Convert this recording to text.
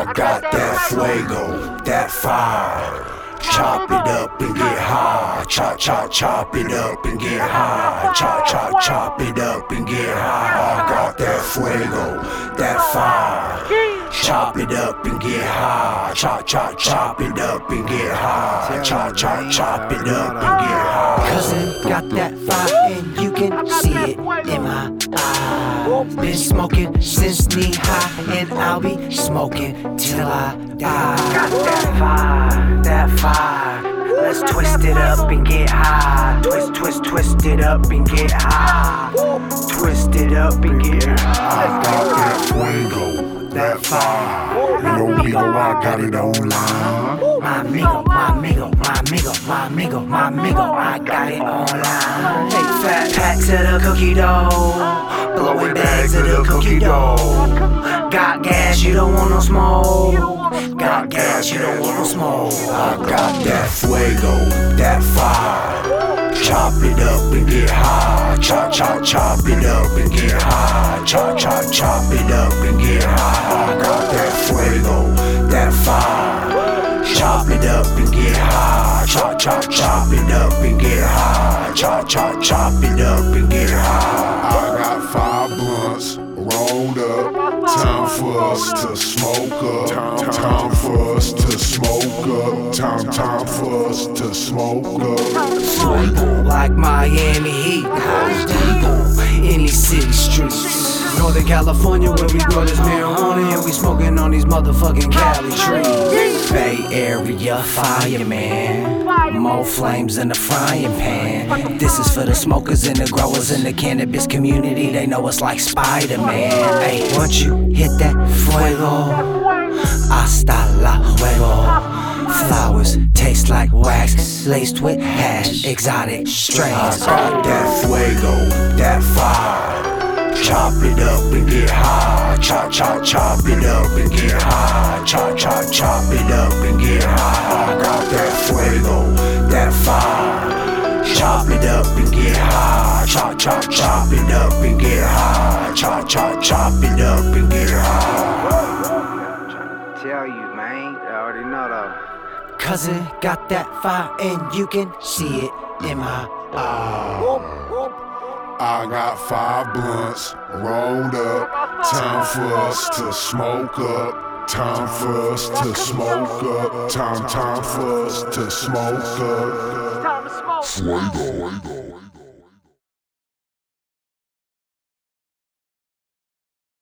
I got that fuego, that fire. Chop it up and get high. Chop, chop, chop it up and get high. Chop, chop, chop it up and get high. I got that fuego, that fire. Chop it up and get high. Chop, chop, chop it up and get high. Chop, chop, chop it up and get high. Cousin got that fire and you can see it in my eyes. Been smoking since knee high and I'll be smoking till I die. Got that fire, that fire. Let's twist it up and get high. Twist, twist, twist it up and get high. Twist it up and get high. I got that fuego, that fire. You know me, I got it online. My amigo, my amigo, my amigo, my amigo, my amigo, I got it online. Hey, fat pack to the cookie dough, blowing bags to the cookie dough. Got gas, you don't want no smoke. Got gas, you don't want no smoke. I got that fuego, that fire. Chop it up and get high. Chop, chop, chop it up and get high. Chop, chop, chop it up and get high. I got that fuego, that fire. Chop it up and get high. Chop, chop, chop it up and get high. Chop, chop, chop it up and get high. I got 5 blunts rolled up. Time for us to smoke up. Time for us to smoke up. Time for us to smoke up. Like Miami Heat, in these city streets. Northern California where we grow this marijuana and we smoking on these motherfucking Cali trees. Bay Area fireman, more flames in the frying pan. This is for the smokers and the growers in the cannabis community. They know us like Spider-Man. Hey, once you hit that fuego, hasta luego. Flowers taste like wax, laced with hash, exotic strains. I got that fuego, that fire. Chop it up and get high. Chop, chop, chop it up and get high. Chop, chop, chop it up and get high. I got that fuego, that fire. Chop it up and get high. Chop, chop, chop it up and get high. Chop, chop, chop it up and get high. Tell you, man. I already know though. Cousin got that fire and you can see it in my eyes. I got 5 blunts rolled up. Time for us to smoke up. Time for us to smoke up. Time for us to smoke up. Fuego.